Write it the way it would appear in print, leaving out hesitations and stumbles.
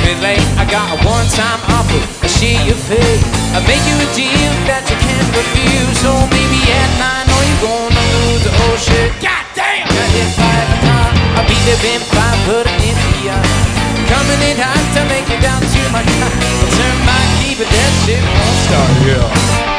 me late. I got a one-time offer, a share your fee. I make you a deal that you can't refuse. So maybe at 9, or you gonna lose the whole shit. God damn! Got hit by a car, I'll be there in 5, put it in the yard. Coming in hot to make it down to my car. I'll turn my key, but that shit won't start, yeah.